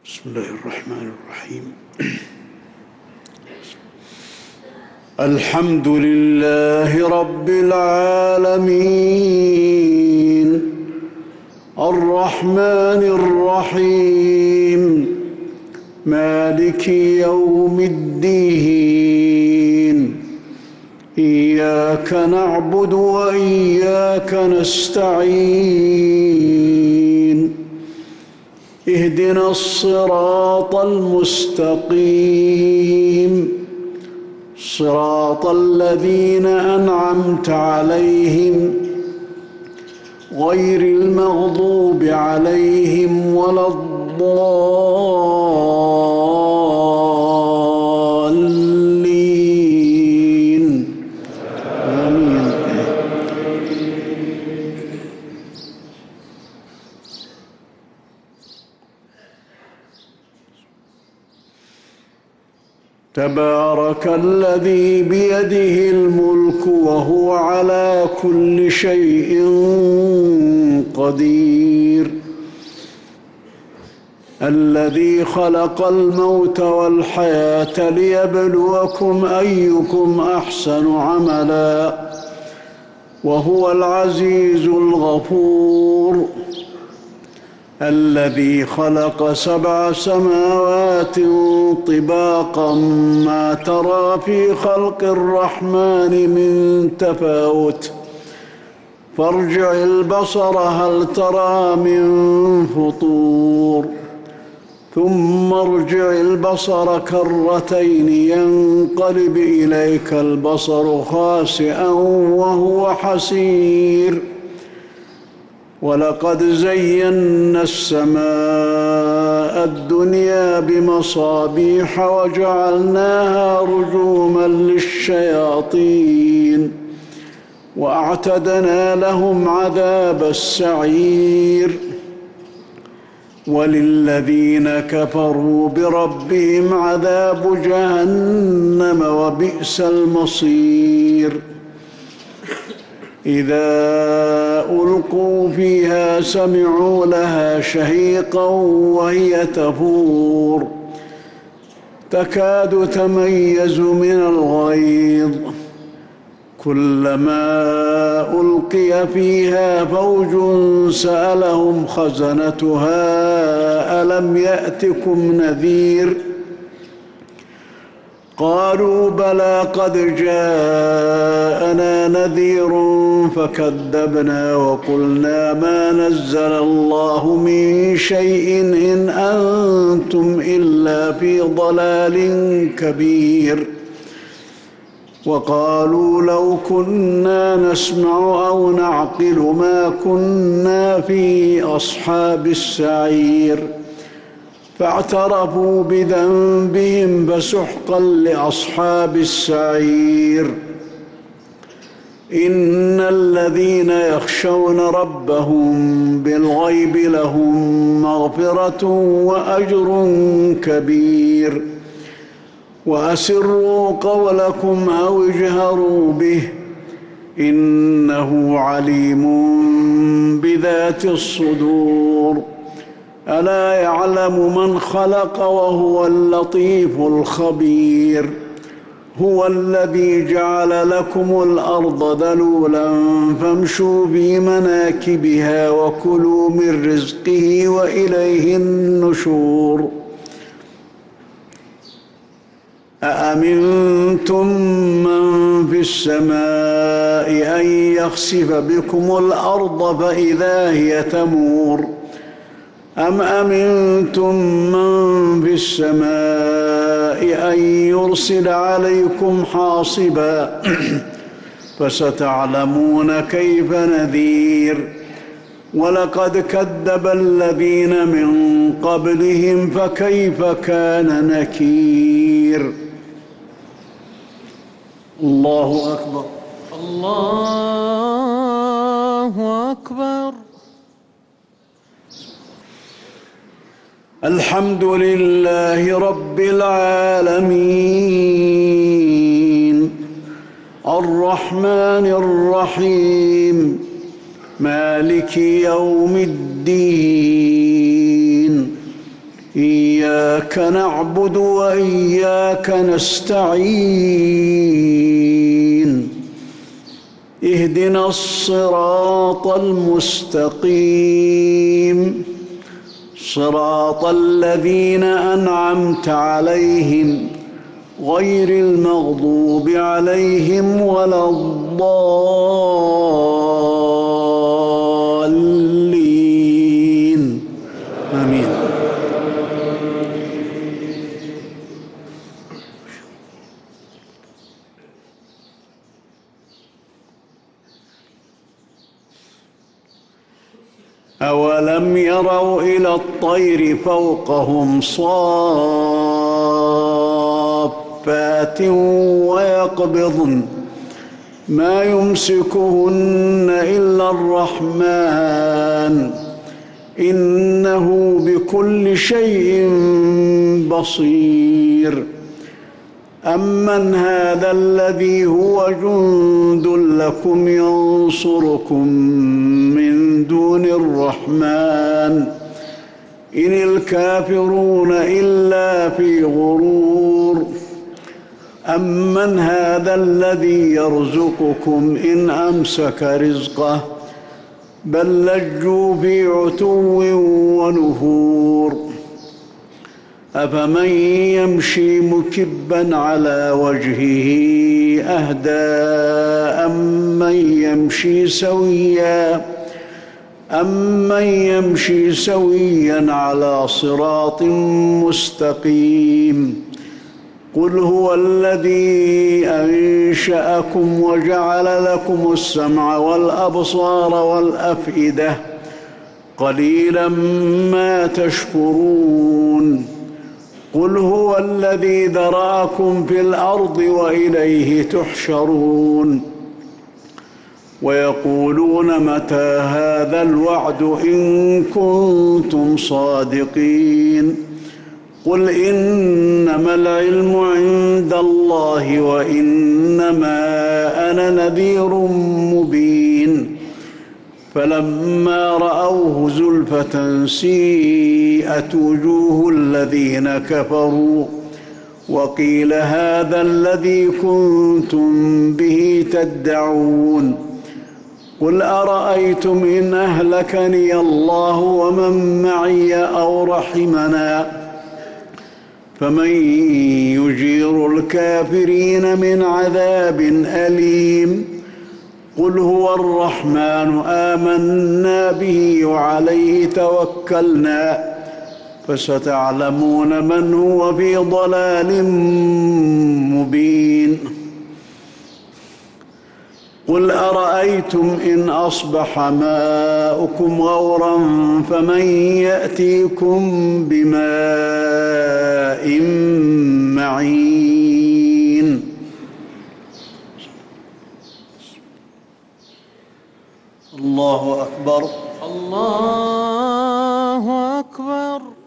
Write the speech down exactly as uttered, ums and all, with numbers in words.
بسم الله الرحمن الرحيم. الحمد لله رب العالمين الرحمن الرحيم مالك يوم الدين إياك نعبد وإياك نستعين اهدنا الصراط المستقيم صراط الذين أنعمت عليهم غير المغضوب عليهم ولا الضالين آمين. تبارك الذي بيده الملك وهو على كل شيء قدير الذي خلق الموت والحياة ليبلوكم أيكم أحسن عملا وهو العزيز الغفور الذي خلق سبع سماوات طباقا ما ترى في خلق الرحمن من تفاوت فارجع البصر هل ترى من فطور ثم ارجع البصر كرتين ينقلب إليك البصر خاسئا وهو حسير ولقد زينا السماء الدنيا بمصابيح وجعلناها رجوما للشياطين وأعتدنا لهم عذاب السعير وللذين كفروا بربهم عذاب جهنم وبئس المصير إذا ألقوا فيها سمعوا لها شهيقا وهي تفور تكاد تميز من الغيظ كلما ألقي فيها فوج سألهم خزنتها ألم يأتكم نذير قالوا بلى قد جاءنا نذير فكذبنا وقلنا ما نزل الله من شيء إن أنتم إلا في ضلال كبير وقالوا لو كنا نسمع أو نعقل ما كنا في أصحاب السعير فاعترفوا بذنبهم فسحقا لأصحاب السعير إن الذين يخشون ربهم بالغيب لهم مغفرة وأجر كبير وأسروا قولكم أو اجهروا به إنه عليم بذات الصدور ألا يعلم من خلق وهو اللطيف الخبير هو الذي جعل لكم الأرض ذلولا فامشوا في مناكبها وكلوا من رزقه وإليه النشور أأمنتم من في السماء أن يخسف بكم الأرض فإذا هي تمور أم أمنتم من في السماء أن يرسل عليكم حاصبا فستعلمون كيف نذير ولقد كذب الذين من قبلهم فكيف كان نكير الله أكبر الله أكبر. الحمد لله رب العالمين الرحمن الرحيم مالك يوم الدين إياك إياك نعبد وإياك نستعين اهدنا الصراط المستقيم صراط الذين أنعمت عليهم غير المغضوب عليهم ولا الضالين آمين. أولم يروا إلى الطير فوقهم صافات ويقبضن ما يمسكهن إلا الرحمن إنه بكل شيء بصير. أمن هذا الذي هو جند لكم ينصركم من دون الرحمن إن الكافرون إلا في غرور. أمن هذا الذي يرزقكم إن أمسك رزقه بل لجوا في عتو ونفور. أفمن يمشي مكبا على وجهه أهدى أمن يمشي سويا أمن يمشي سويا على صراط مستقيم. قل هو الذي أنشأكم وجعل لكم السمع والأبصار والأفئدة قليلا ما تشكرون. قل هو الذي ذرأكم في الأرض وإليه تحشرون. ويقولون متى هذا الوعد إن كنتم صادقين. قل إنما العلم عند الله وإنما أنا نذير مبين. فلما رأوه زلفة سيئت وجوه الذين كفروا وقيل هذا الذي كنتم به تدعون. قل أرأيتم إن أهلكني الله ومن معي أو رحمنا فمن يجير الكافرين من عذاب أليم. قل هو الرحمن آمنا به وعليه توكلنا فستعلمون من هو في ضلال مبين. قل أرأيتم إن أصبح ماؤكم غورا فمن يأتيكم بماء معين. الله أكبر. الله أكبر.